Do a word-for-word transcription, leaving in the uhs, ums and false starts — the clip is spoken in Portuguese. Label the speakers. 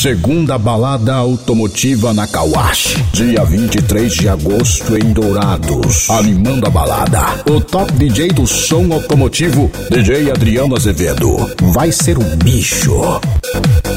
Speaker 1: Segunda balada automotiva na Kawash, dia vinte e três de agosto em Dourados. Animando a balada, o top D J do som automotivo, D J Adriano Azevedo. Vai ser um bicho.